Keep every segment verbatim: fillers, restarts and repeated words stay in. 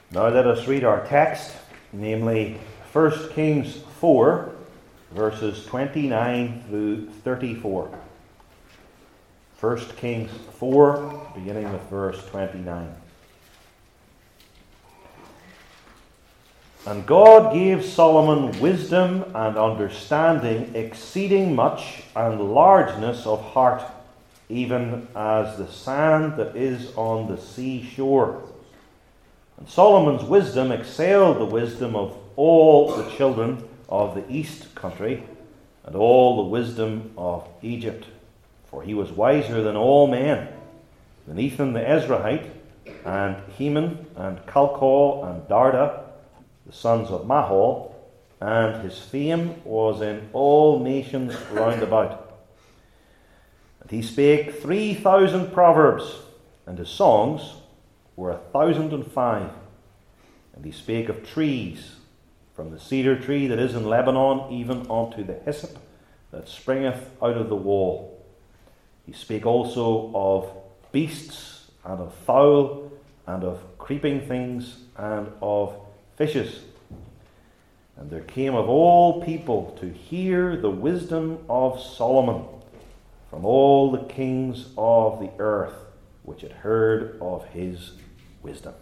Now let us read our text, namely First Kings four, verses twenty-nine through thirty-four. First Kings four, beginning with verse twenty-nine. And God gave Solomon wisdom and understanding exceeding much, and largeness of heart, even as the sand that is on the sea shore. And Solomon's wisdom excelled the wisdom of all the children of the east country, and all the wisdom of Egypt. For he was wiser than all men, than Ethan the Ezrahite, and Heman, and Calcol, and Darda, the sons of Mahol, and his fame was in all nations round about. And he spake three thousand proverbs, and his songs were a thousand and five. And he spake of trees, from the cedar tree that is in Lebanon, even unto the hyssop that springeth out of the wall. He spake also of beasts, and of fowl, and of creeping things, and of fishes. And there came of all people to hear the wisdom of Solomon, from all the kings of the earth, which had heard of his wisdom.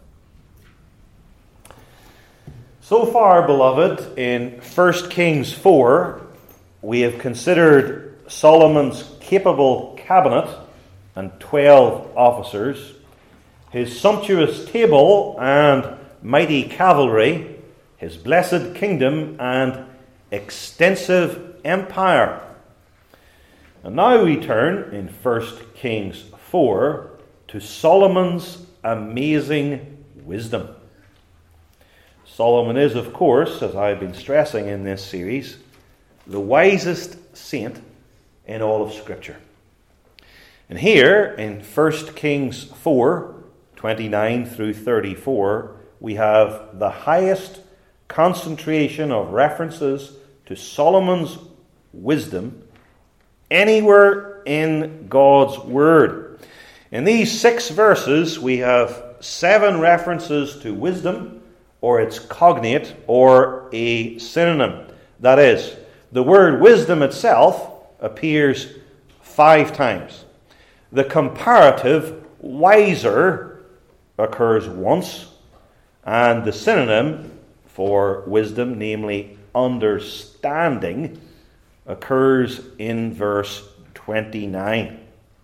So far, beloved, in First Kings four, we have considered Solomon's capable cabinet and twelve officers, his sumptuous table and mighty cavalry, his blessed kingdom and extensive empire. And now we turn in First Kings four to Solomon's amazing wisdom. Solomon is, of course, as I've been stressing in this series, the wisest saint in all of Scripture. And here in First Kings four, twenty-nine through thirty-four, we have the highest concentration of references to Solomon's wisdom anywhere in God's Word. In these six verses, we have seven references to wisdom, or its cognate, or a synonym. That is, the word wisdom itself appears five times. The comparative wiser occurs once, and the synonym for wisdom, namely understanding, occurs in verse twenty-nine.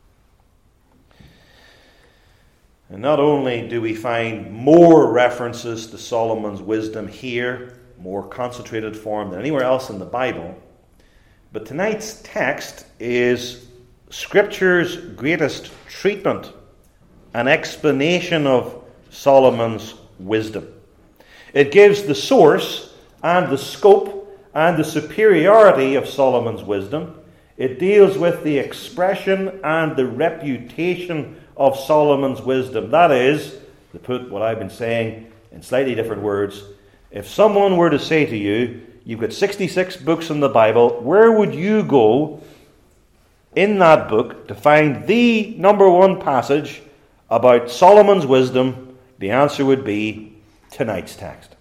And not only do we find more references to Solomon's wisdom here, more concentrated form than anywhere else in the Bible, but tonight's text is Scripture's greatest treatment, an explanation of Solomon's wisdom. It gives the source and the scope and the superiority of Solomon's wisdom. It deals with the expression and the reputation of Solomon's wisdom. That is, to put what I've been saying in slightly different words, if someone were to say to you, you've got sixty-six books in the Bible, where would you go in that book to find the number one passage about Solomon's wisdom? The answer would be tonight's text.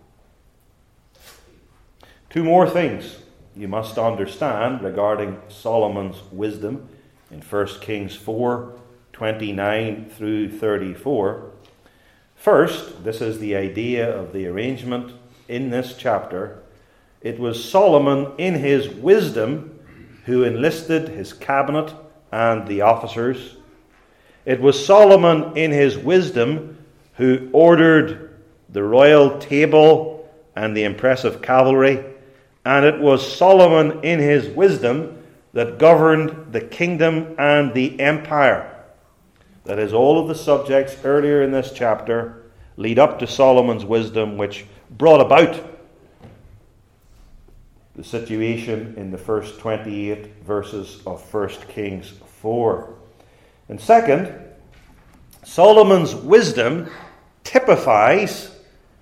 Two more things you must understand regarding Solomon's wisdom in First Kings four, twenty-nine through thirty-four. First, this is the idea of the arrangement in this chapter. It was Solomon in his wisdom who enlisted his cabinet and the officers. It was Solomon in his wisdom who ordered the royal table and the impressive cavalry. And it was Solomon in his wisdom that governed the kingdom and the empire. That is, all of the subjects earlier in this chapter lead up to Solomon's wisdom, which brought about the situation in the first twenty-eight verses of First Kings four. And second, Solomon's wisdom typifies,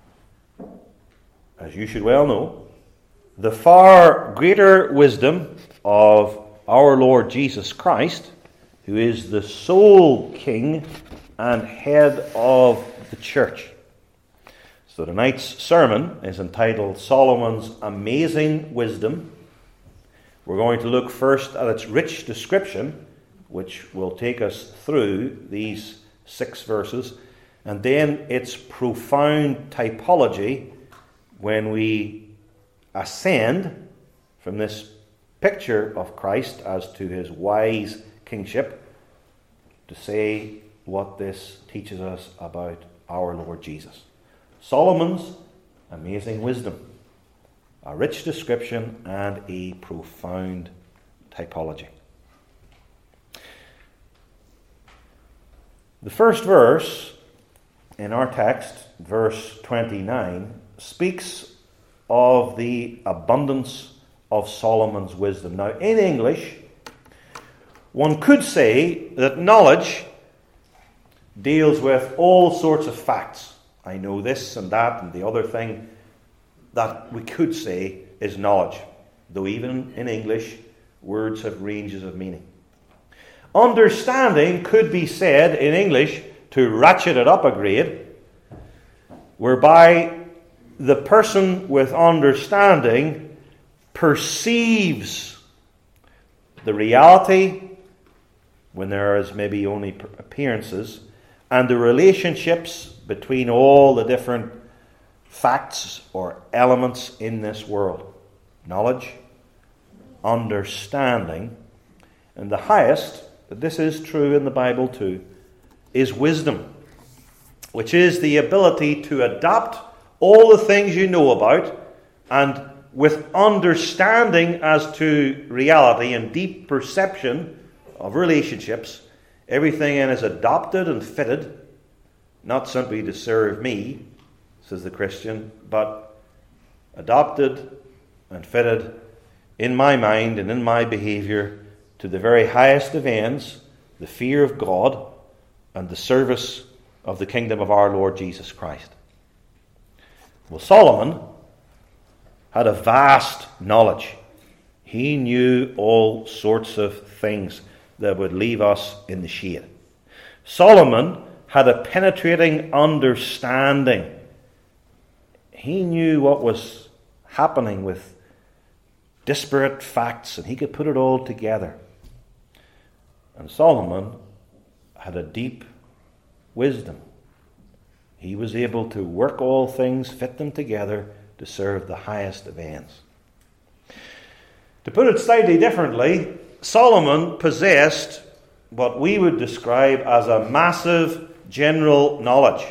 as you should well know, the far greater wisdom of our Lord Jesus Christ, who is the sole King and head of the church. So tonight's sermon is entitled Solomon's Amazing Wisdom. We're going to look first at its rich description, which will take us through these six verses, and then its profound typology when we ascend from this picture of Christ as to his wise kingship to say what this teaches us about our Lord Jesus. Solomon's amazing wisdom, a rich description and a profound typology. The first verse in our text, verse twenty-nine, speaks of the abundance of Solomon's wisdom. Now, in English, one could say that knowledge deals with all sorts of facts. I know this and that and the other thing. That we could say is knowledge, though even in English, words have ranges of meaning. Understanding could be said in English, to ratchet it up a grade, whereby the person with understanding perceives the reality when there is maybe only appearances, and the relationships between all the different facts or elements in this world. Knowledge, understanding, and the highest, but this is true in the Bible too, is wisdom, which is the ability to adapt all the things you know about, and with understanding as to reality and deep perception of relationships, everything in is adopted and fitted, not simply to serve me, says the Christian, but adopted and fitted in my mind and in my behaviour to the very highest of ends, the fear of God and the service of the kingdom of our Lord Jesus Christ. Well, Solomon had a vast knowledge. He knew all sorts of things that would leave us in the shade. Solomon had a penetrating understanding. He knew what was happening with disparate facts, and he could put it all together. And Solomon had a deep wisdom. He was able to work all things, fit them together to serve the highest of ends. To put it slightly differently, Solomon possessed what we would describe as a massive general knowledge.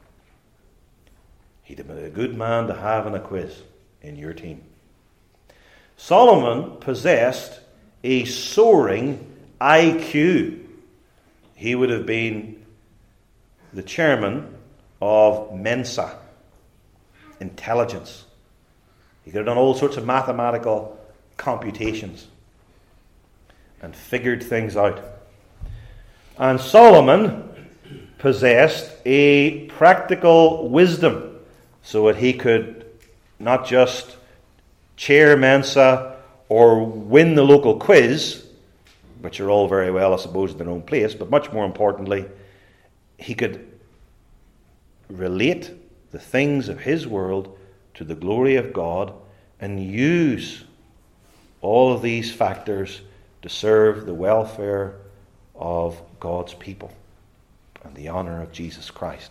He'd have been a good man to have in a quiz in your team. Solomon possessed a soaring I Q. He would have been the chairman of Mensa, intelligence. He could have done all sorts of mathematical computations and figured things out. And Solomon possessed a practical wisdom so that he could not just chair Mensa or win the local quiz, which are all very well, I suppose, in their own place, but much more importantly, he could relate the things of his world to the glory of God and use all of these factors to serve the welfare of God's people and the honor of Jesus Christ.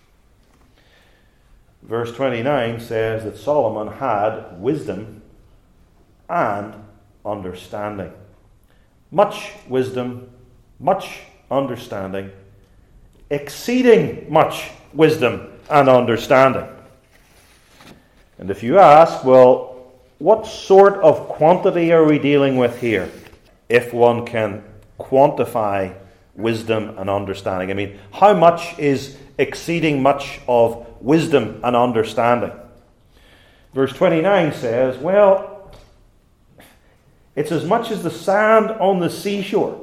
Verse twenty-nine says that Solomon had wisdom and understanding. Much wisdom, much understanding, exceeding much wisdom and understanding. And if you ask, well, what sort of quantity are we dealing with here, if one can quantify wisdom and understanding? I mean, how much is exceeding much of wisdom and understanding? Verse twenty-nine says, well, it's as much as the sand on the seashore.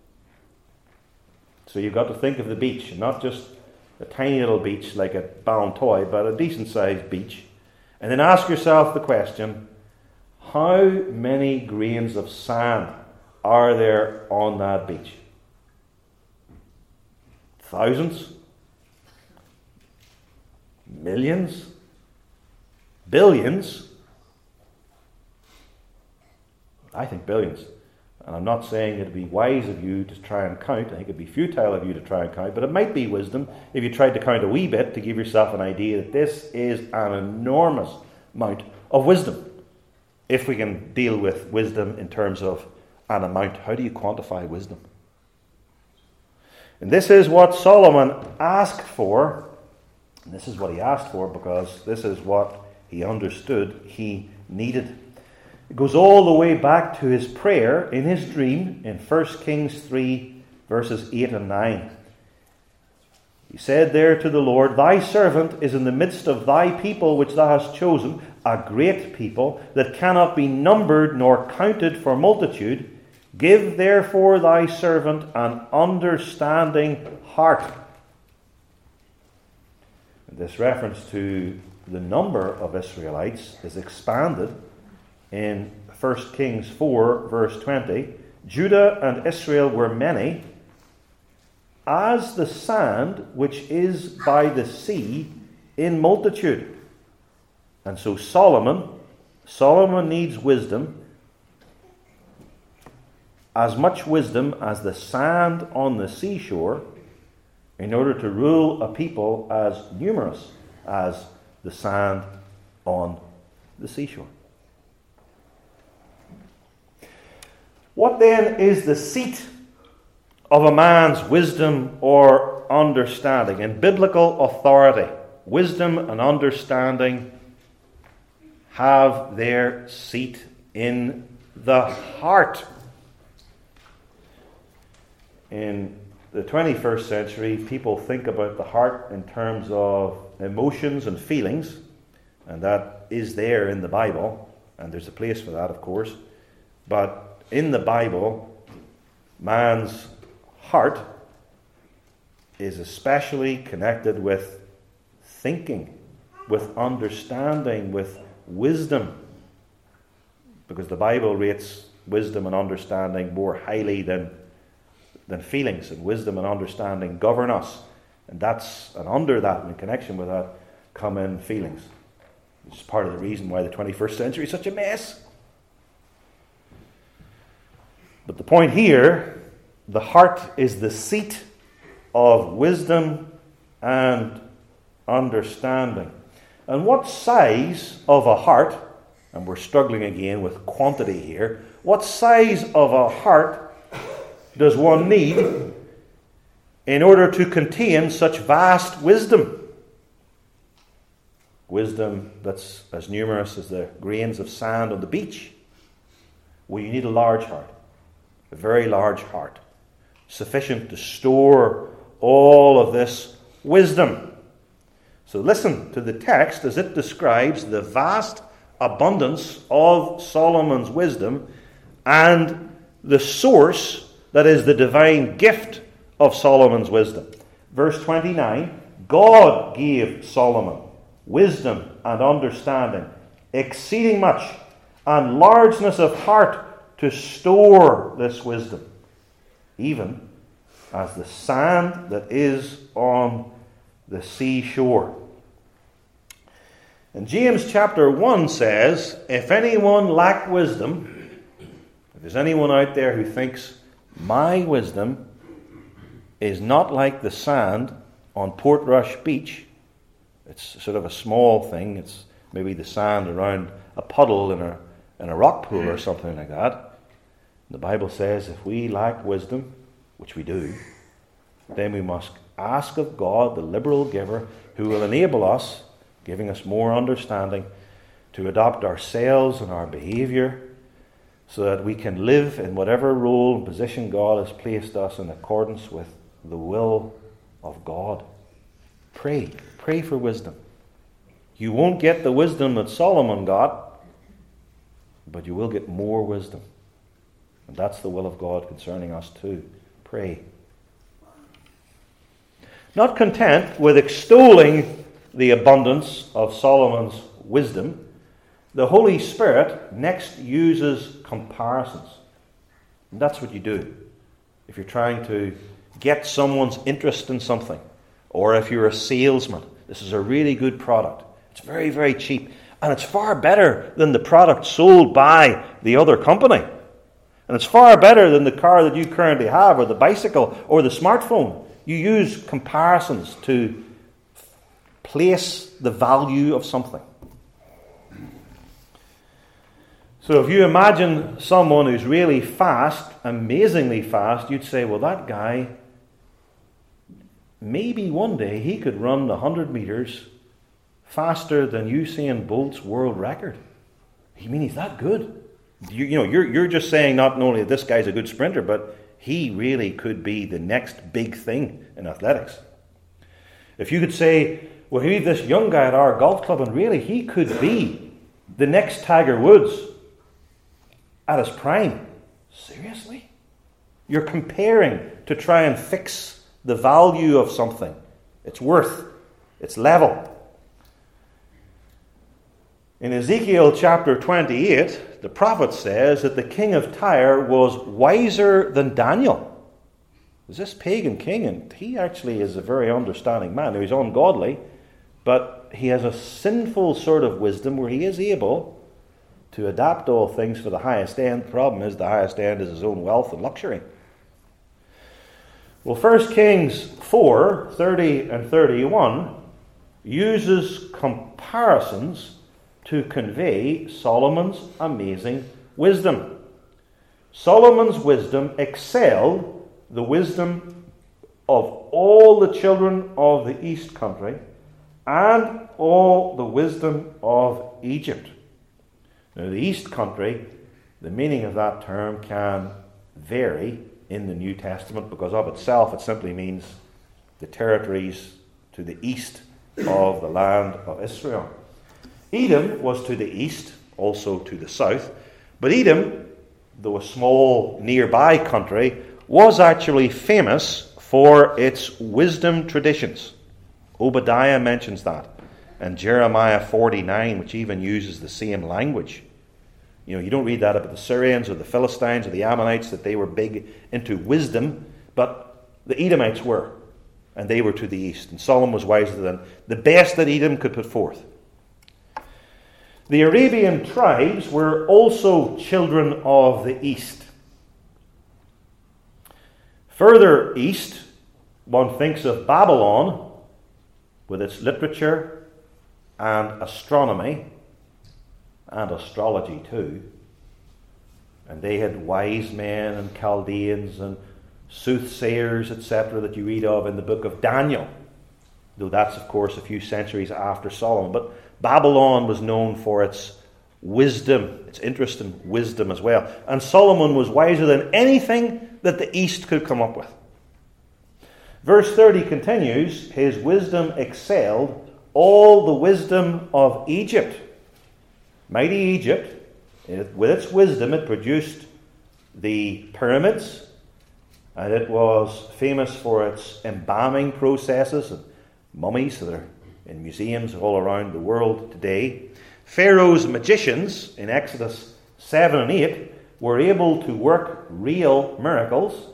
So you've got to think of the beach, not just a tiny little beach like at Ballintoy, but a decent-sized beach. And then ask yourself the question, how many grains of sand are there on that beach? Thousands? Millions? Billions? I think billions. And I'm not saying it'd be wise of you to try and count. I think it'd be futile of you to try and count. But it might be wisdom if you tried to count a wee bit to give yourself an idea that this is an enormous amount of wisdom. If we can deal with wisdom in terms of an amount, how do you quantify wisdom? And this is what Solomon asked for. And this is what he asked for because this is what he understood he needed. It goes all the way back to his prayer in his dream in First Kings three, verses eight and nine. He said there to the Lord, Thy servant is in the midst of thy people which thou hast chosen, a great people that cannot be numbered nor counted for multitude. Give therefore thy servant an understanding heart. This reference to the number of Israelites is expanded in First Kings four, verse twenty. Judah and Israel were many, as the sand which is by the sea in multitude. And so Solomon, Solomon needs wisdom, as much wisdom as the sand on the seashore, in order to rule a people as numerous as the sand on the seashore. What then is the seat of a man's wisdom or understanding? In biblical authority, wisdom and understanding have their seat in the heart. In the twenty-first century, people think about the heart in terms of emotions and feelings, and that is there in the Bible, and there's a place for that, of course. But in the Bible, man's heart is especially connected with thinking, with understanding, with wisdom, because the Bible rates wisdom and understanding more highly than than feelings, and wisdom and understanding govern us. And that's, and under that, and in connection with that, come in feelings. It's part of the reason why the twenty-first century is such a mess. But the point here, the heart is the seat of wisdom and understanding. And what size of a heart, and we're struggling again with quantity here, what size of a heart does one need in order to contain such vast wisdom? Wisdom that's as numerous as the grains of sand on the beach. Well, you need a large heart, a very large heart, sufficient to store all of this wisdom. So listen to the text as it describes the vast abundance of Solomon's wisdom and the source that is the divine gift of Solomon's wisdom. Verse twenty-nine, God gave Solomon wisdom and understanding, exceeding much, and largeness of heart to store this wisdom, even as the sand that is on the seashore. And James chapter one says, if anyone lack wisdom, if there's anyone out there who thinks, my wisdom is not like the sand on Portrush Beach. It's sort of a small thing. It's maybe the sand around a puddle in a, in a rock pool or something like that. The Bible says if we lack wisdom, which we do, then we must ask of God, the liberal giver, who will enable us, giving us more understanding, to adopt ourselves and our behavior, so that we can live in whatever role and position God has placed us in accordance with the will of God. Pray. Pray for wisdom. You won't get the wisdom that Solomon got, but you will get more wisdom. And that's the will of God concerning us too. Pray. Not content with extolling the abundance of Solomon's wisdom, the Holy Spirit next uses comparisons. And that's what you do if you're trying to get someone's interest in something, or if you're a salesman This is a really good product. It's very, very cheap. And it's far better than the product sold by the other company. And it's far better than the car that you currently have, or the bicycle, or the smartphone. You use comparisons to place the value of something. So if you imagine someone who's really fast, amazingly fast, you'd say, well, that guy, maybe one day he could run one hundred meters faster than Usain Bolt's world record. You mean he's that good? You, you know, you're, you're just saying not only that this guy's a good sprinter, but he really could be the next big thing in athletics. If you could say, well, we have this young guy at our golf club, and really he could be the next Tiger Woods at his prime. Seriously? You're comparing to try and fix the value of something, its worth, its level. In Ezekiel chapter twenty-eight, the prophet says that the king of Tyre was wiser than Daniel. There's this pagan king, and he actually is a very understanding man. He's ungodly, but he has a sinful sort of wisdom where he is able to adapt all things for the highest end. The problem is the highest end is his own wealth and luxury. Well, First Kings four, thirty and thirty-one uses comparisons to convey Solomon's amazing wisdom. Solomon's wisdom excelled the wisdom of all the children of the East country and all the wisdom of Egypt. Now, the East country, the meaning of that term can vary in the New Testament, because of itself it simply means the territories to the east of the land of Israel. Edom was to the east, also to the south, but Edom, though a small nearby country, was actually famous for its wisdom traditions. Obadiah mentions that, and Jeremiah forty-nine, which even uses the same language. You know, you don't read that about the Syrians or the Philistines or the Ammonites, that they were big into wisdom, but the Edomites were, and they were to the east, and Solomon was wiser than the best that Edom could put forth. The Arabian tribes were also children of the east. Further east, one thinks of Babylon with its literature and astronomy and astrology too. And they had wise men and Chaldeans and soothsayers, et cetera, that you read of in the book of Daniel. Though that's, of course, a few centuries after Solomon. But Babylon was known for its wisdom, its interest in wisdom as well. And Solomon was wiser than anything that the East could come up with. Verse thirty continues, his wisdom excelled all the wisdom of Egypt. Mighty Egypt, with its wisdom, it produced the pyramids, and it was famous for its embalming processes and mummies that are in museums all around the world today. Pharaoh's magicians in Exodus seven and eight were able to work real miracles.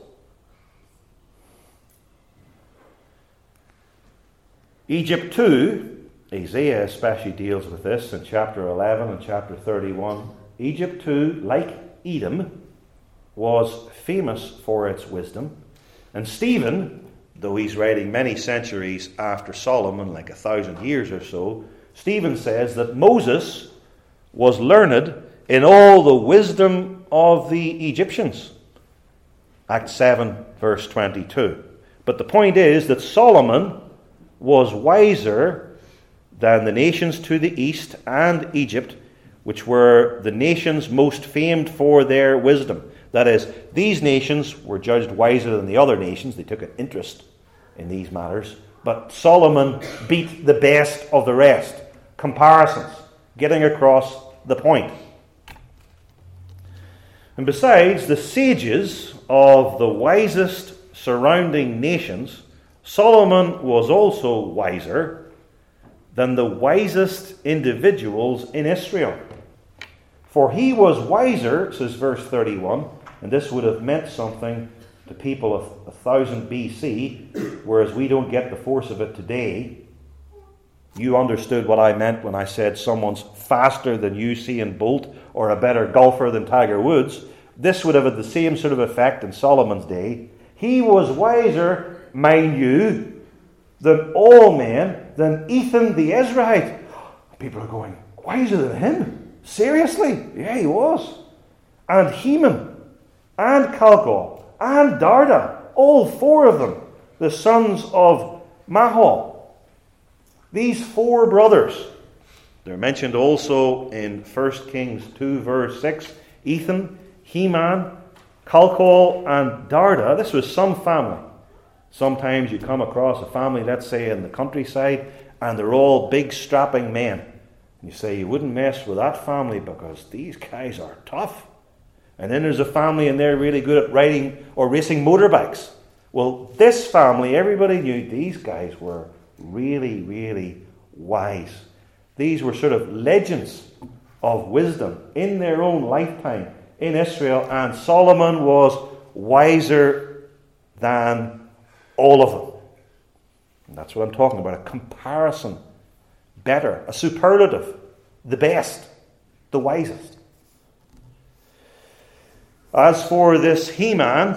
Egypt too, Isaiah especially deals with this in chapter eleven and chapter thirty-one. Egypt too, like Edom, was famous for its wisdom. And Stephen, though he's writing many centuries after Solomon, like a thousand years or so, Stephen says that Moses was learned in all the wisdom of the Egyptians. Acts seven, verse twenty-two. But the point is that Solomon was wiser than the nations to the east and Egypt, which were the nations most famed for their wisdom. That is, these nations were judged wiser than the other nations. They took an interest in these matters. But Solomon beat the best of the rest. Comparisons, getting across the point. And besides the sages of the wisest surrounding nations, Solomon was also wiser than the wisest individuals in Israel. For he was wiser, says verse thirty-one, and this would have meant something to people of one thousand B C, whereas we don't get the force of it today. you understood what I meant when I said someone's faster than Usain Bolt or a better golfer than Tiger Woods, this would have had the same sort of effect in Solomon's day. He was wiser, mind you, than all men, than Ethan the Ezrahite. People are going, wiser than him? Seriously? Yeah, he was. And Heman, and Calcol, and Darda, all four of them, the sons of Mahol. These four brothers, they're mentioned also in First Kings two, verse six. Ethan, Heman, Calcol, and Darda. This was some family. Sometimes you come across a family, let's say in the countryside, and they're all big strapping men. And you say you wouldn't mess with that family because these guys are tough. And then there's a family and they're really good at riding or racing motorbikes. Well, this family, everybody knew these guys were really, really wise. These were sort of legends of wisdom in their own lifetime in Israel, and Solomon was wiser than all of them. And that's what I'm talking about, a comparison. Better, a superlative, the best, the wisest. As for this Heman,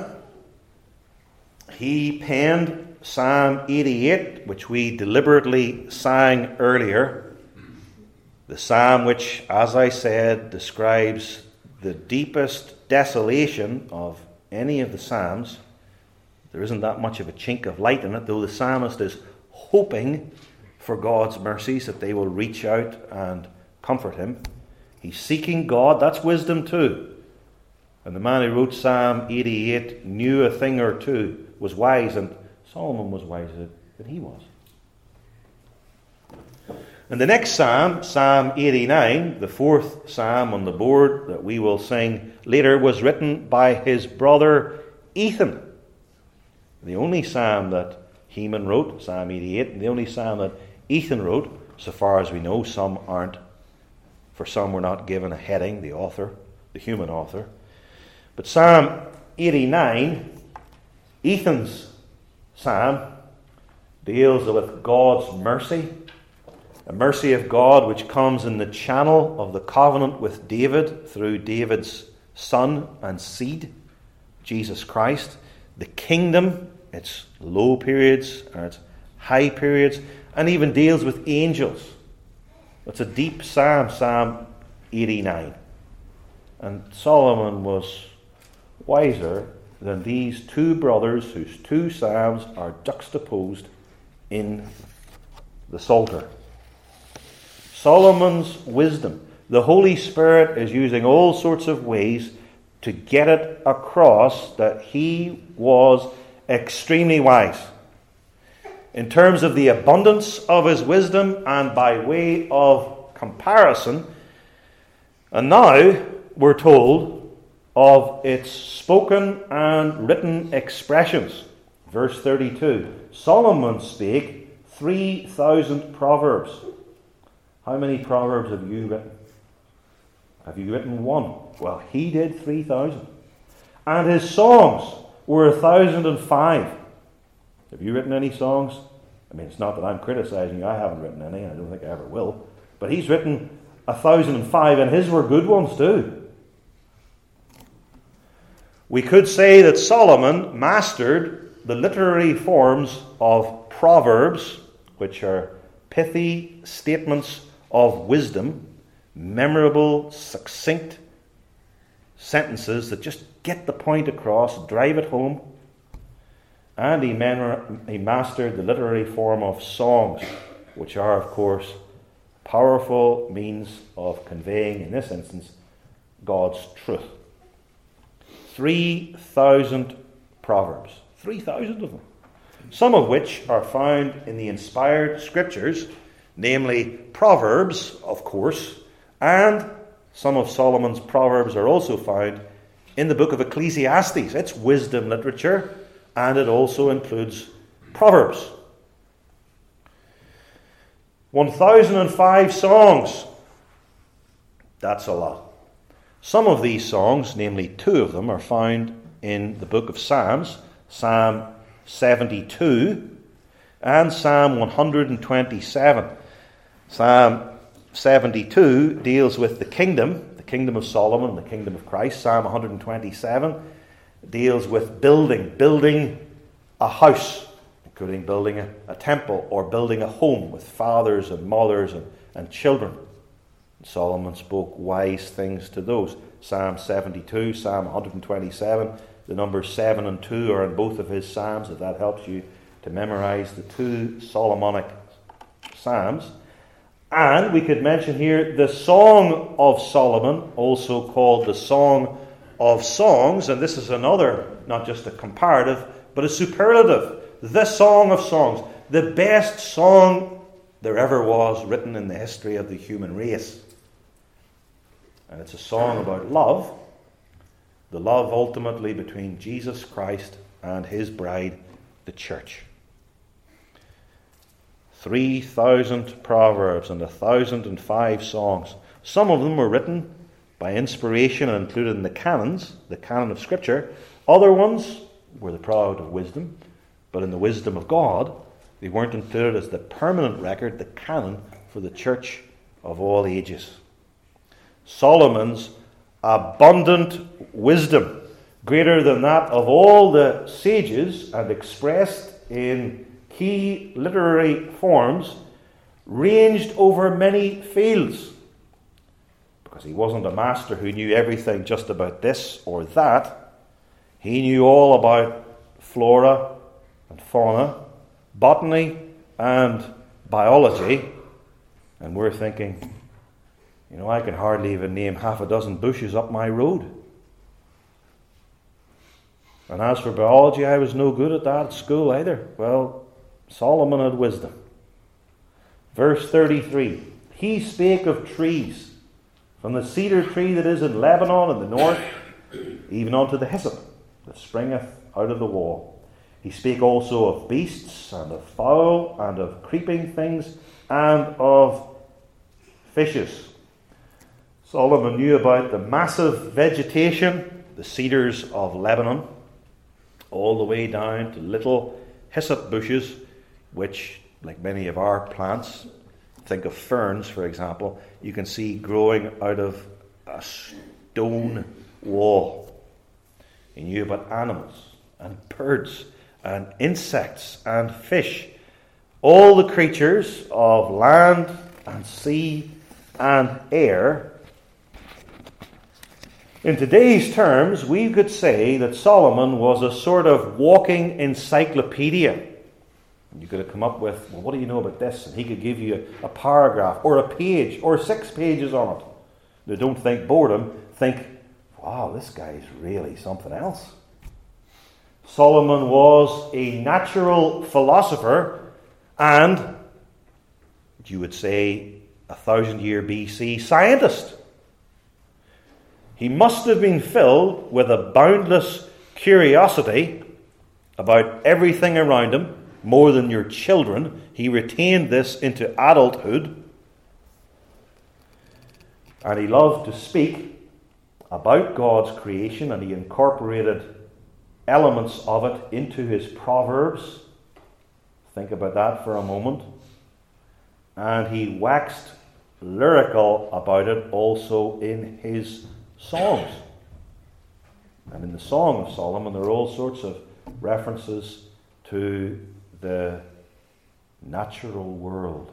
he penned Psalm eighty-eight, which we deliberately sang earlier. The psalm which, as I said, describes the deepest desolation of any of the psalms. There isn't that much of a chink of light in it, though the psalmist is hoping for God's mercies, that they will reach out and comfort him. He's seeking God. That's wisdom too. And the man who wrote Psalm eighty-eight knew a thing or two, was wise, and Solomon was wiser than he was. And the next psalm, Psalm eighty-nine, the fourth psalm on the board that we will sing later, was written by his brother Ethan. The only psalm that Heman wrote, Psalm eighty-eight, and the only psalm that Ethan wrote, so far as we know. Some aren't. For some we're not given a heading, the author, the human author. But Psalm eighty-nine, Ethan's psalm, deals with God's mercy. The mercy of God which comes in the channel of the covenant with David through David's son and seed, Jesus Christ. The kingdom, its low periods and its high periods, and even deals with angels. It's a deep psalm, Psalm eighty-nine. And Solomon was wiser than these two brothers whose two psalms are juxtaposed in the Psalter. Solomon's wisdom. The Holy Spirit is using all sorts of ways to get it across that he was extremely wise. In terms of the abundance of his wisdom and by way of comparison. And now we're told of its spoken and written expressions. Verse thirty-two. Solomon spake three thousand proverbs. How many proverbs have you written? Have you written one? Well, he did three thousand. And his songs were a thousand and five. Have you written any songs? I mean, it's not that I'm criticizing you. I haven't written any, and I don't think I ever will. But he's written a thousand and five, and his were good ones too. We could say that Solomon mastered the literary forms of proverbs, which are pithy statements of wisdom, memorable, succinct sentences that just get the point across, drive it home. And he, man- he mastered the literary form of songs, which are, of course, powerful means of conveying, in this instance, God's truth. Three thousand proverbs. Three thousand of them. Some of which are found in the inspired scriptures, namely Proverbs, of course, and some of Solomon's proverbs are also found in the book of Ecclesiastes. It's wisdom literature, and it also includes Proverbs. one thousand five songs. That's a lot. Some of these songs, namely two of them, are found in the book of Psalms, Psalm seventy-two and Psalm one hundred twenty-seven. Psalm seventy-two deals with the kingdom, the kingdom of Solomon, the kingdom of Christ. Psalm one hundred twenty-seven deals with building, building a house, including building a, a temple or building a home with fathers and mothers and, and children. And Solomon spoke wise things to those. Psalm seventy-two, Psalm one hundred twenty-seven, the numbers seven and two are in both of his psalms, if that helps you to memorize the two Solomonic psalms. And we could mention here the Song of Solomon, also called the Song of Songs, and this is another, not just a comparative, but a superlative. The Song of Songs, the best song there ever was written in the history of the human race. And it's a song about love, the love ultimately between Jesus Christ and his bride, the church. Three thousand proverbs and a thousand and five songs. Some of them were written by inspiration and included in the canons, the canon of Scripture. Other ones were the product of wisdom, but in the wisdom of God, they weren't included as the permanent record, the canon for the church of all ages. Solomon's abundant wisdom, greater than that of all the sages and expressed in key literary forms, ranged over many fields. Because he wasn't a master who knew everything just about this or that. He knew all about flora and fauna, botany and biology. And we're thinking, you know, I can hardly even name half a dozen bushes up my road. And as for biology, I was no good at that at school either. Well, Solomon had wisdom. Verse thirty-three, he spake of trees, from the cedar tree that is in Lebanon in the north, even unto the hyssop that springeth out of the wall. He spake also of beasts, and of fowl, and of creeping things, and of fishes. Solomon knew about the massive vegetation, the cedars of Lebanon, all the way down to little hyssop bushes, which, like many of our plants, think of ferns, for example, you can see growing out of a stone wall. He knew about animals and birds and insects and fish, all the creatures of land and sea and air. In today's terms, we could say that Solomon was a sort of walking encyclopedia. You could have come up with, well, what do you know about this? And he could give you a, a paragraph or a page or six pages on it. Now, don't think boredom. Think, wow, this guy's really something else. Solomon was a natural philosopher and, you would say, a thousand year B C scientist. He must have been filled with a boundless curiosity about everything around him, more than your children. He retained this into adulthood. And he loved to speak about God's creation, and he incorporated elements of it into his proverbs. Think about that for a moment. And he waxed lyrical about it also in his songs. And in the Song of Solomon, there are all sorts of references to the natural world.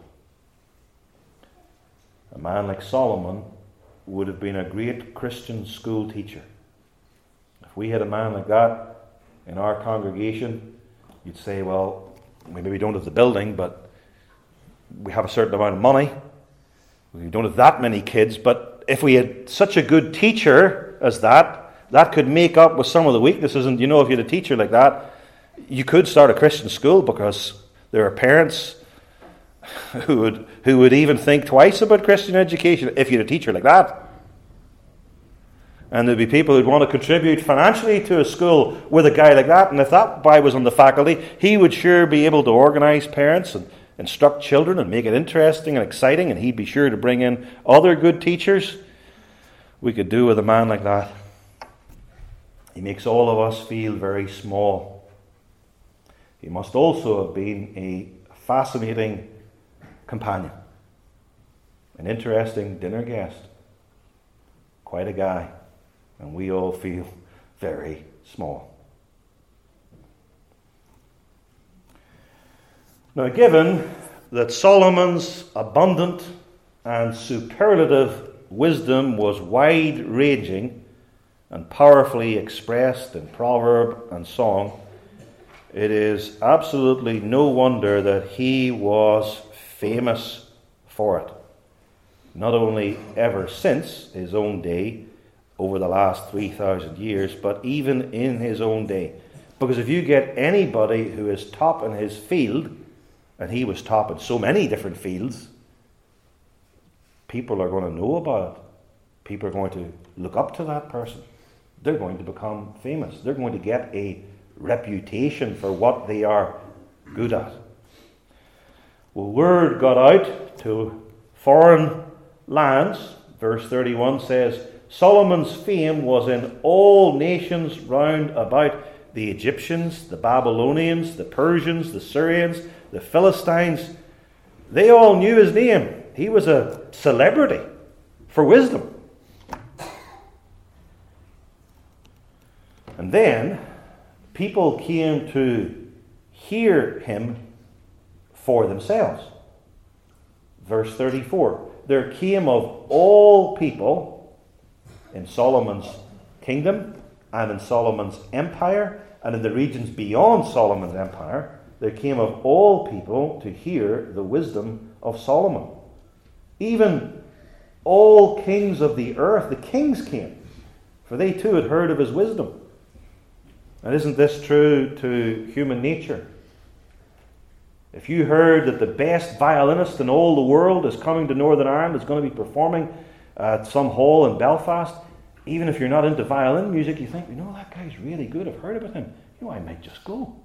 A man like Solomon would have been a great Christian school teacher. If we had a man like that in our congregation, you'd say, well, maybe we don't have the building, but we have a certain amount of money. We don't have that many kids, but if we had such a good teacher as that, that could make up with some of the weaknesses. And you know, if you had a teacher like that, you could start a Christian school, because there are parents who would who would even think twice about Christian education if you had a teacher like that. And there'd be people who'd want to contribute financially to a school with a guy like that. And if that guy was on the faculty, he would sure be able to organise parents and instruct children and make it interesting and exciting. And he'd be sure to bring in other good teachers. We could do with a man like that. He makes all of us feel very small. He must also have been a fascinating companion. An interesting dinner guest. Quite a guy. And we all feel very small. Now, given that Solomon's abundant and superlative wisdom was wide-ranging and powerfully expressed in proverb and song, it is absolutely no wonder that he was famous for it. Not only ever since his own day, over the last three thousand years, but even in his own day. Because if you get anybody who is top in his field, and he was top in so many different fields, people are going to know about it. People are going to look up to that person. They're going to become famous. They're going to get a reputation for what they are good at. Well, word got out to foreign lands. Verse thirty-one says, Solomon's fame was in all nations round about. The Egyptians, the Babylonians, the Persians, the Syrians, the Philistines, they all knew his name. He was a celebrity for wisdom. And then people came to hear him for themselves. Verse thirty-four, there came of all people in Solomon's kingdom and in Solomon's empire and in the regions beyond Solomon's empire, there came of all people to hear the wisdom of Solomon. Even all kings of the earth, the kings came, for they too had heard of his wisdom. And isn't this true to human nature? If you heard that the best violinist in all the world is coming to Northern Ireland, is going to be performing at some hall in Belfast, even if you're not into violin music, you think, you know, that guy's really good, I've heard about him. You know, I might just go.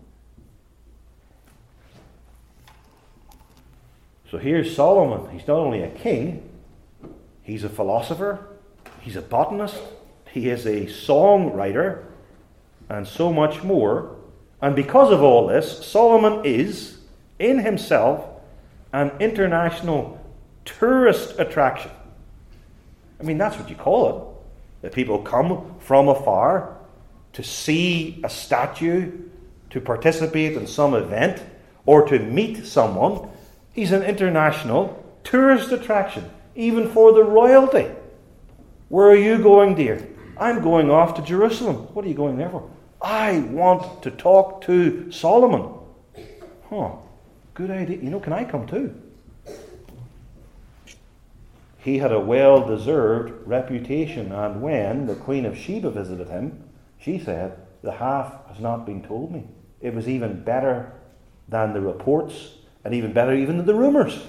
So here's Solomon. He's not only a king, he's a philosopher, he's a botanist, he is a songwriter, and so much more. And because of all this, Solomon is, in himself, an international tourist attraction. I mean, that's what you call it. That people come from afar to see a statue, to participate in some event, or to meet someone. He's an international tourist attraction, even for the royalty. Where are you going, dear? I'm going off to Jerusalem. What are you going there for? I want to talk to Solomon. Huh, good idea. You know, can I come too? He had a well-deserved reputation, and when the Queen of Sheba visited him, she said, the half has not been told me. It was even better than the reports, and even better even than the rumours.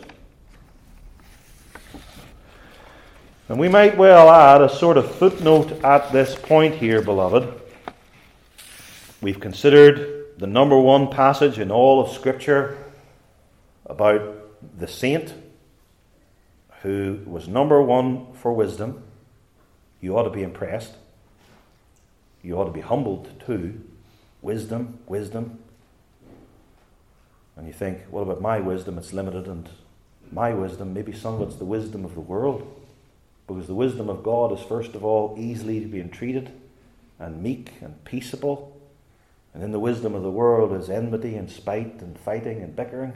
And we might well add a sort of footnote at this point here, beloved. We've considered the number one passage in all of Scripture about the saint who was number one for wisdom. You ought to be impressed. You ought to be humbled too. Wisdom, wisdom. And you think, what about my wisdom? It's limited, and my wisdom, maybe some of it's the wisdom of the world. Because the wisdom of God is first of all easily to be entreated and meek and peaceable. And in the wisdom of the world is enmity and spite and fighting and bickering.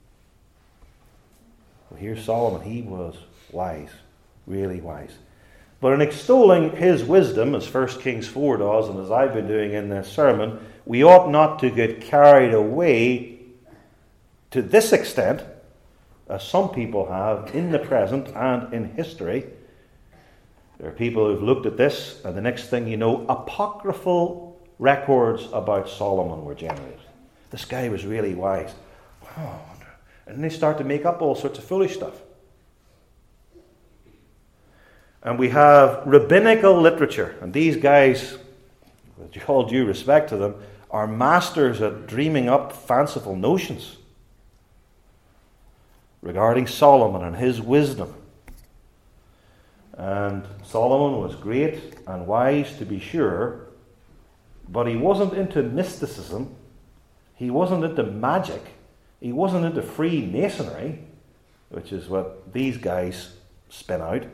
Well, here's Solomon. He was wise, really wise. But in extolling his wisdom, as First Kings four does, and as I've been doing in this sermon, we ought not to get carried away to this extent, as some people have in the present and in history. There are people who've looked at this, and the next thing you know, apocryphal records about Solomon were generated. This guy was really wise. Oh, and they start to make up all sorts of foolish stuff. And we have rabbinical literature. And these guys, with all due respect to them, are masters at dreaming up fanciful notions regarding Solomon and his wisdom. And Solomon was great and wise, to be sure, but he wasn't into mysticism. He wasn't into magic. He wasn't into Freemasonry, which is what these guys spin out.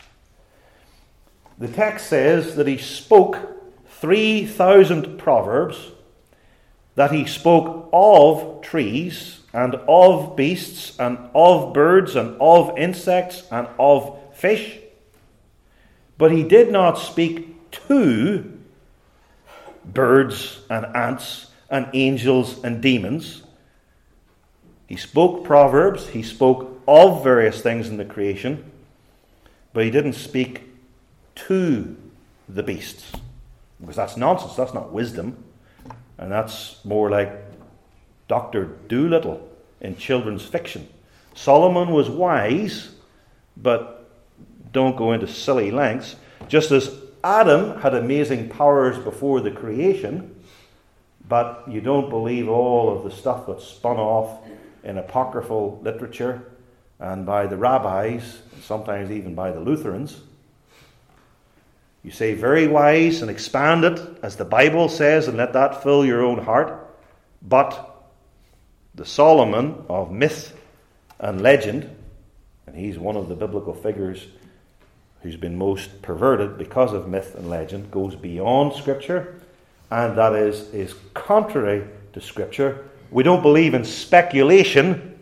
The text says that he spoke three thousand proverbs, that he spoke of trees and of beasts and of birds and of insects and of fish. But he did not speak to birds and ants and angels and demons. He spoke proverbs, he spoke of various things in the creation, but he didn't speak to the beasts. Because that's nonsense, that's not wisdom. And that's more like Doctor Dolittle in children's fiction. Solomon was wise, but don't go into silly lengths. Just as Adam had amazing powers before the creation, but you don't believe all of the stuff that's spun off in apocryphal literature and by the rabbis, and sometimes even by the Lutherans. You say very wise and expand it, as the Bible says, and let that fill your own heart. But the Solomon of myth and legend, and he's one of the biblical figures who's been most perverted because of myth and legend, goes beyond Scripture, and that is, is contrary to Scripture. We don't believe in speculation.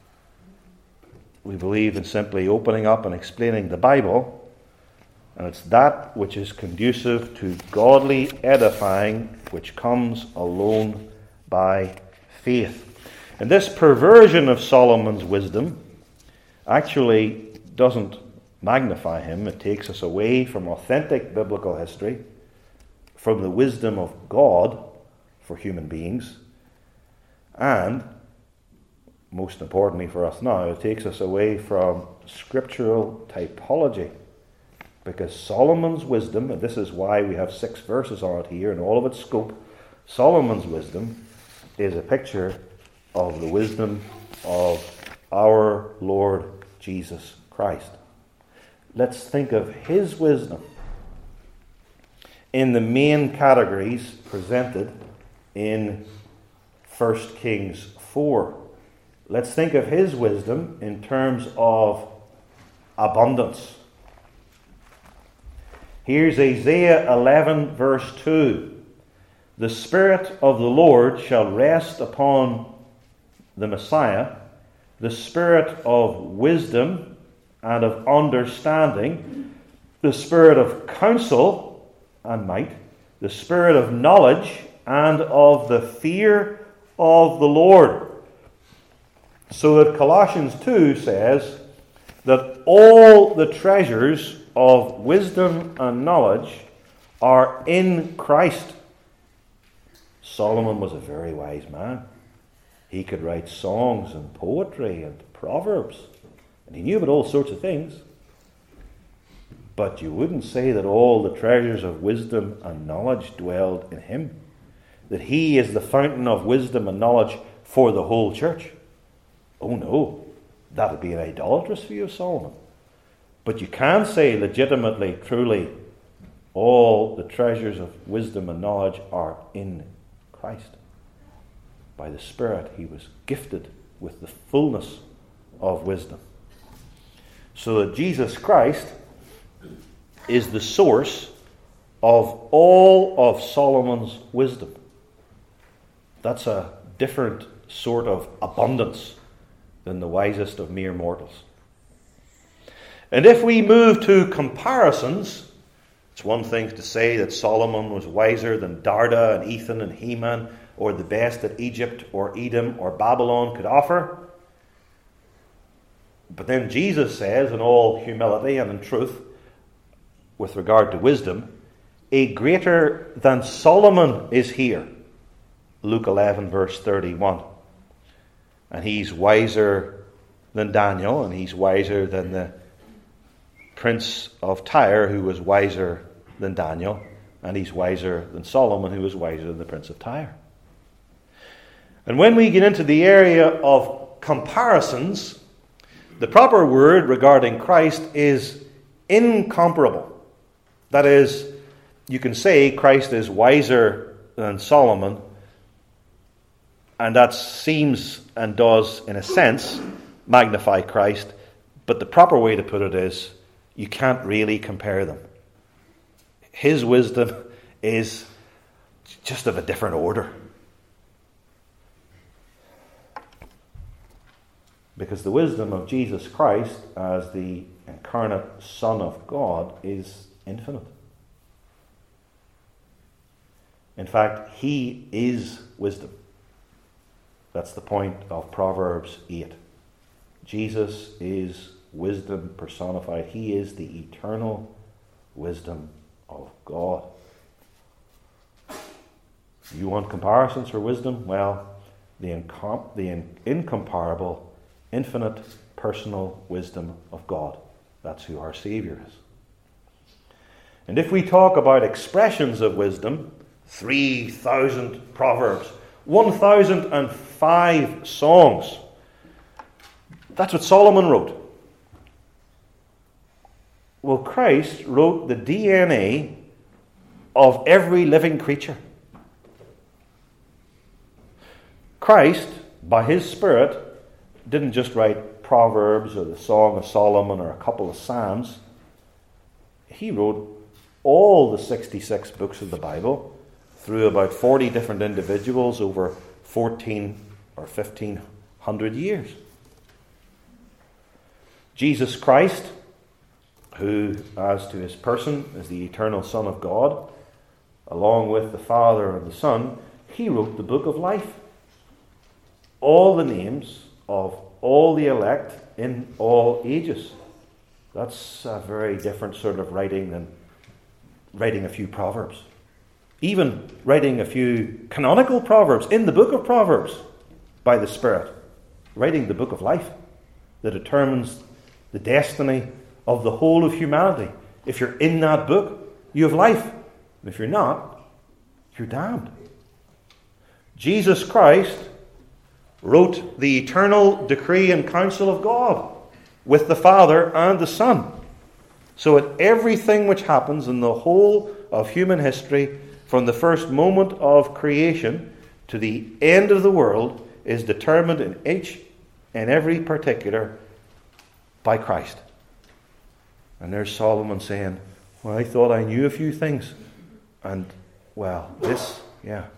We believe in simply opening up and explaining the Bible, and it's that which is conducive to godly edifying, which comes alone by faith. And this perversion of Solomon's wisdom actually doesn't magnify him. It takes us away from authentic biblical history, from the wisdom of God for human beings, and, most importantly for us now, it takes us away from scriptural typology. Because Solomon's wisdom, and this is why we have six verses on it here in all of its scope, Solomon's wisdom is a picture of the wisdom of our Lord Jesus Christ. Let's think of his wisdom in the main categories presented in First Kings four. Let's think of his wisdom in terms of abundance. Here's Isaiah eleven verse two. The Spirit of the Lord shall rest upon the Messiah, the Spirit of wisdom and of understanding, the Spirit of counsel and might, the Spirit of knowledge and of the fear of the Lord. So that Colossians two says that all the treasures of wisdom and knowledge are in Christ. Solomon was a very wise man. He could write songs and poetry and proverbs, and he knew about all sorts of things. But you wouldn't say that all the treasures of wisdom and knowledge dwelled in him, that he is the fountain of wisdom and knowledge for the whole church. Oh no, that would be an idolatrous view of Solomon. But you can say legitimately, truly, all the treasures of wisdom and knowledge are in Christ. By the Spirit, he was gifted with the fullness of wisdom. So that Jesus Christ is the source of all of Solomon's wisdom. That's a different sort of abundance than the wisest of mere mortals. And if we move to comparisons, it's one thing to say that Solomon was wiser than Darda and Ethan and Heman, or the best that Egypt or Edom or Babylon could offer. But then Jesus says, in all humility and in truth, with regard to wisdom, a greater than Solomon is here. Luke eleven verse thirty-one. And he's wiser than Daniel, and he's wiser than the prince of Tyre, who was wiser than Daniel, and he's wiser than Solomon, who was wiser than the prince of Tyre. And when we get into the area of comparisons, the proper word regarding Christ is incomparable. That is, you can say Christ is wiser than Solomon, and that seems and does, in a sense, magnify Christ, But the proper way to put it is, you can't really compare them. His wisdom is just of a different order. Because the wisdom of Jesus Christ as the incarnate Son of God is infinite. In fact, he is wisdom. That's the point of Proverbs eight. Jesus is wisdom personified. He is the eternal wisdom of God. You want comparisons for wisdom? Well, the, incom- the in- incomparable, infinite, personal wisdom of God. That's who our Saviour is. And if we talk about expressions of wisdom, three thousand proverbs, one thousand five songs. That's what Solomon wrote. Well, Christ wrote the D N A of every living creature. Christ, by his Spirit, didn't just write Proverbs or the Song of Solomon or a couple of Psalms. He wrote all the sixty-six books of the Bible through about forty different individuals over fourteen or fifteen hundred years. Jesus Christ, who, as to his person, is the eternal Son of God, along with the Father and the Son, he wrote the book of life. All the names of all the elect in all ages. That's a very different sort of writing than writing a few proverbs. Even writing a few canonical proverbs in the book of Proverbs by the Spirit. Writing the book of life that determines the destiny of the whole of humanity. If you're in that book, you have life. And if you're not, you're damned. Jesus Christ wrote the eternal decree and counsel of God with the Father and the Son. So that everything which happens in the whole of human history, from the first moment of creation to the end of the world, is determined in each and every particular by Christ. And there's Solomon saying, well, I thought I knew a few things. And, well, this, yeah.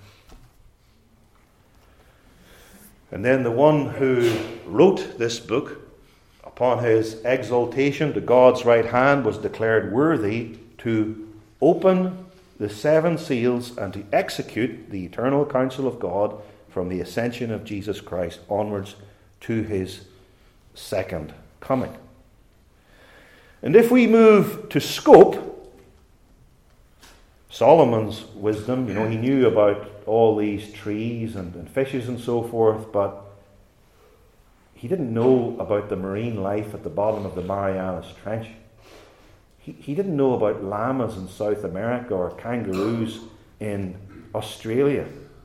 And then the one who wrote this book, upon his exaltation to God's right hand, was declared worthy to open the seven seals and to execute the eternal counsel of God from the ascension of Jesus Christ onwards to his second coming. And if we move to scope, Solomon's wisdom, you know, he knew about all these trees and, and fishes and so forth, but he didn't know about the marine life at the bottom of the Marianas Trench. He, he didn't know about llamas in South America or kangaroos in Australia.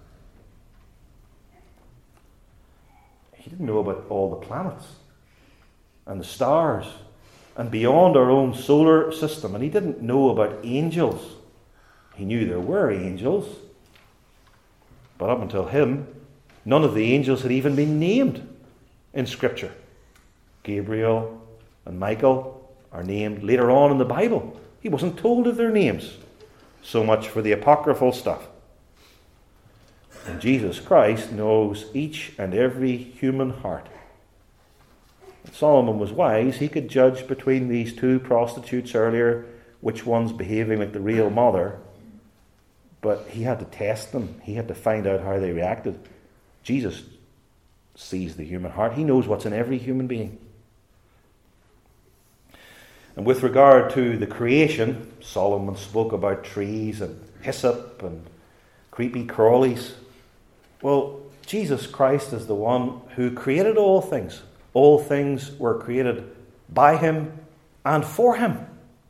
He didn't know about all the planets and the stars and beyond our own solar system. And he didn't know about angels. He knew there were angels, but up until him, none of the angels had even been named in Scripture. Gabriel and Michael are named later on in the Bible. He wasn't told of their names. So much for the apocryphal stuff. And Jesus Christ knows each and every human heart. If Solomon was wise, he could judge between these two prostitutes earlier, which one's behaving like the real mother. But he had to test them. He had to find out how they reacted. Jesus sees the human heart. He knows what's in every human being. And with regard to the creation, Solomon spoke about trees and hyssop and creepy crawlies. Well, Jesus Christ is the one who created all things. All things were created by him and for him.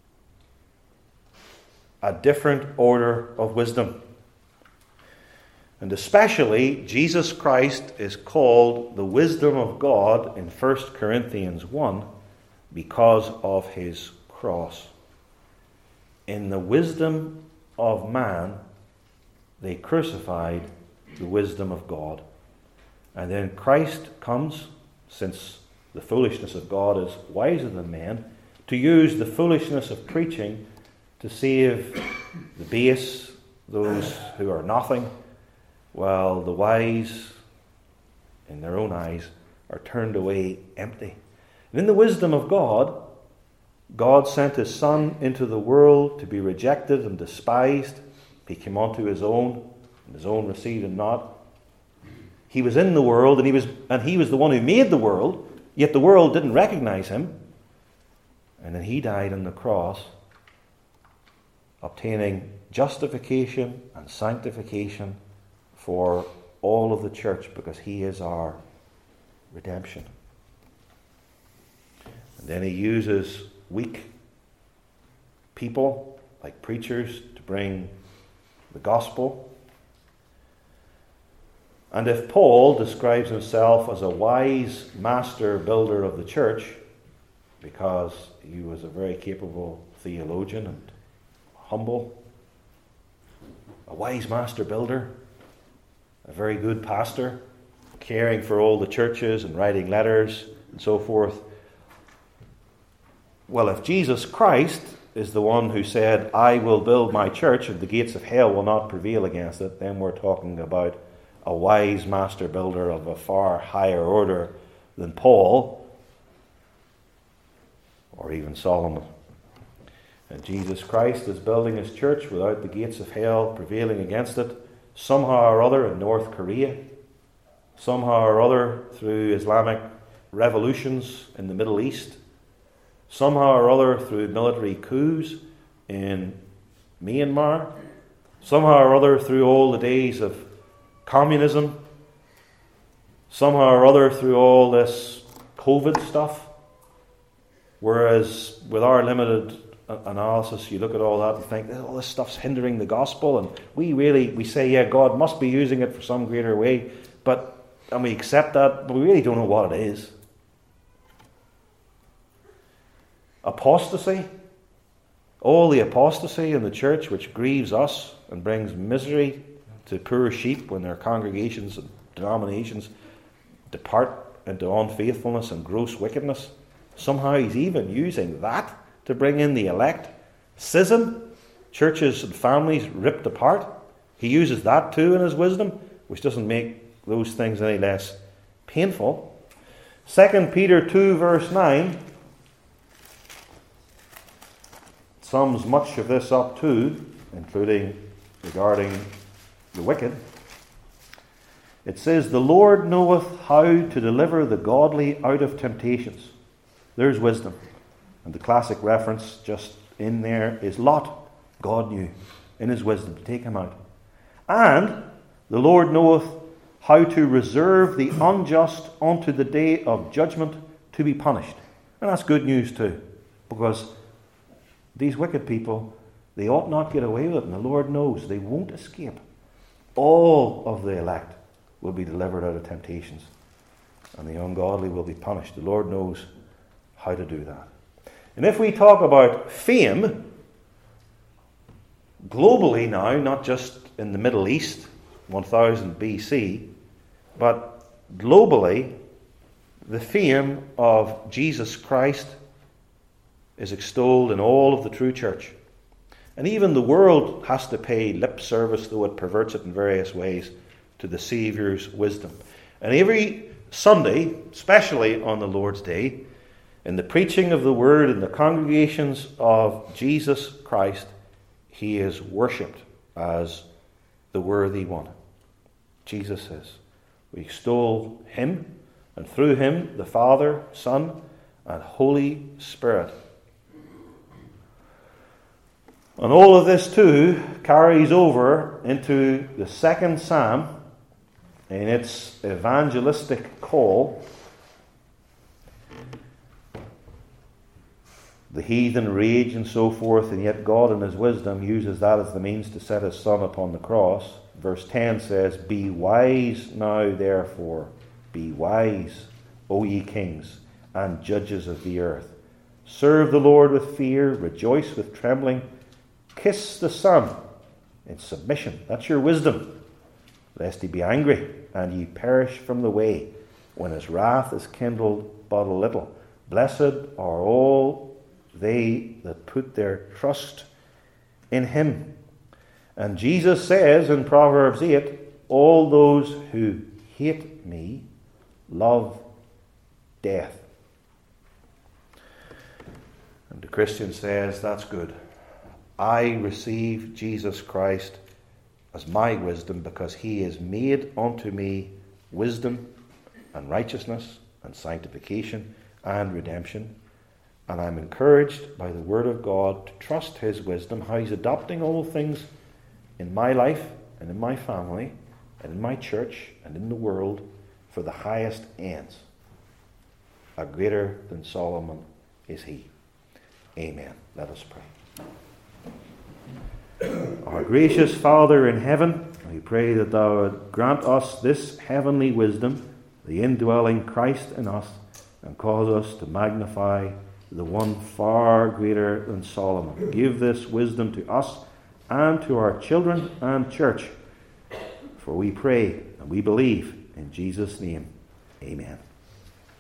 A different order of wisdom. And especially, Jesus Christ is called the wisdom of God in First Corinthians one because of his cross. In the wisdom of man, they crucified the wisdom of God. And then Christ comes, since the foolishness of God is wiser than men, to use the foolishness of preaching to save the base, those who are nothing, while the wise, in their own eyes, are turned away empty. And in the wisdom of God, God sent his Son into the world to be rejected and despised. He came unto his own, and his own received him not. He was in the world, and he was and he was the one who made the world, yet the world didn't recognize him. And then he died on the cross, obtaining justification and sanctification for all of the church, because he is our redemption. And then he uses weak people, like preachers, to bring the gospel. And if Paul describes himself as a wise master builder of the church, because he was a very capable theologian and humble, a wise master builder, a very good pastor, caring for all the churches and writing letters and so forth. Well, if Jesus Christ is the one who said, I will build my church and the gates of hell will not prevail against it, then we're talking about a wise master builder of a far higher order than Paul or even Solomon. And Jesus Christ is building his church without the gates of hell prevailing against it, somehow or other in North Korea, somehow or other through Islamic revolutions in the Middle East, somehow or other through military coups in Myanmar, somehow or other through all the days of communism, somehow or other through all this COVID stuff. Whereas with our limited analysis, you look at all that and think, oh, this stuff's hindering the gospel, and we really, we say, yeah, God must be using it for some greater way, but, and we accept that, but we really don't know what it is. Apostasy, all the apostasy in the church which grieves us and brings misery to poor sheep when their congregations and denominations depart into unfaithfulness and gross wickedness. Somehow he's even using that to bring in the elect. Schism, churches and families ripped apart. He uses that too in his wisdom, which doesn't make those things any less painful. Second Peter two verse nine sums much of this up too, including regarding the wicked. It says, the Lord knoweth how to deliver the godly out of temptations. There's wisdom. And the classic reference just in there is Lot. God knew in his wisdom to take him out. And the Lord knoweth how to reserve the unjust unto the day of judgment to be punished. And that's good news too, because these wicked people, they ought not get away with it, and the Lord knows they won't escape. All of the elect will be delivered out of temptations, and the ungodly will be punished. The Lord knows how to do that. And if we talk about fame, globally now, not just in the Middle East, one thousand B C, but globally, the fame of Jesus Christ is extolled in all of the true church. And even the world has to pay lip service, though it perverts it in various ways, to the Saviour's wisdom. And every Sunday, especially on the Lord's Day, in the preaching of the Word in the congregations of Jesus Christ, he is worshipped as the worthy one. Jesus is. We extol him, and through him the Father, Son, and Holy Spirit. And all of this too carries over into the second psalm in its evangelistic call. The heathen rage and so forth, and yet God in his wisdom uses that as the means to set his Son upon the cross. Verse ten says, be wise now therefore, be wise, O ye kings, and judges of the earth. Serve the Lord with fear, rejoice with trembling, kiss the Son in submission. That's your wisdom. Lest he be angry, and ye perish from the way, when his wrath is kindled but a little. Blessed are all they that put their trust in him. And Jesus says in Proverbs eight, all those who hate me love death. And the Christian says, that's good. I receive Jesus Christ as my wisdom because he is made unto me wisdom and righteousness and sanctification and redemption. And I'm encouraged by the Word of God to trust his wisdom, how he's adopting all things in my life and in my family and in my church and in the world for the highest ends. A greater than Solomon is he. Amen. Let us pray. Our gracious Father in heaven, we pray that thou would grant us this heavenly wisdom, the indwelling Christ in us, and cause us to magnify the one far greater than Solomon. Give this wisdom to us and to our children and church. For we pray and we believe in Jesus' name. Amen.